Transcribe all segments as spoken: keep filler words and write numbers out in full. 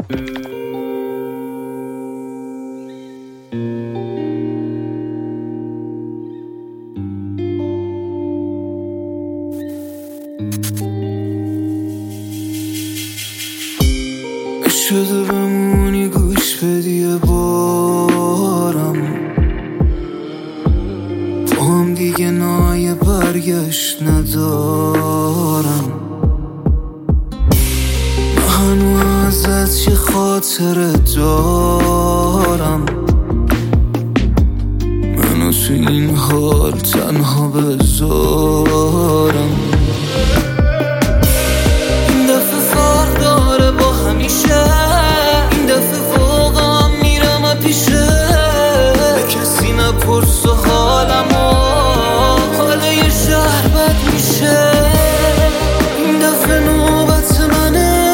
شده بمونی گوش بدی یه بارم، تو هم دیگه نای برگشت ندارم. من هنوز ازت یه خاطره دارم، منو تو این حال تنها بذارم. این دفعه فرق داره با همیشه، این دفعه واقعا میرم پیشه. کسی نپرس و حالمو، حال یه شهر بد میشه. این دفعه نوبت منه،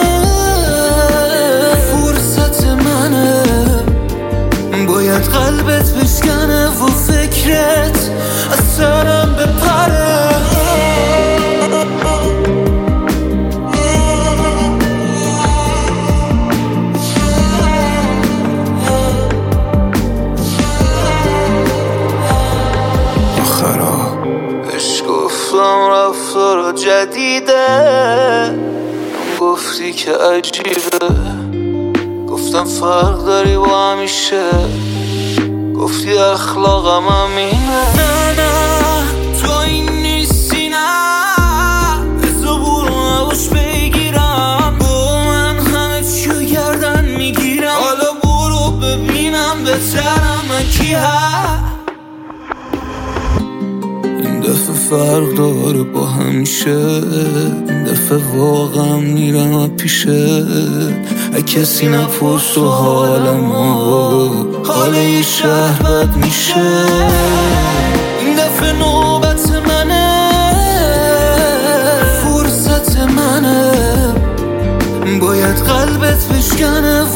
فرصت منه. باید قلبت بشکنه و فکرت از سرم بپره. رفتار جدیده، گفتی که عجیبه. گفتم فرق داری با همیشه، گفتی اخلاقم همینه. نه نه تو این نیستی، نه بذار برو نباش بگیرم. با من همه چیو گردن میگیرم. حالا برو ببینم بهترم من کی هست. این دفعه فرق داره با همیشه، این دفعه واقعا میرم پیشه. کسی نپرس و حالمو، حال یه شهر بد میشه. این دفعه نوبت منه، فرصت منه. باید قلبت بشکنه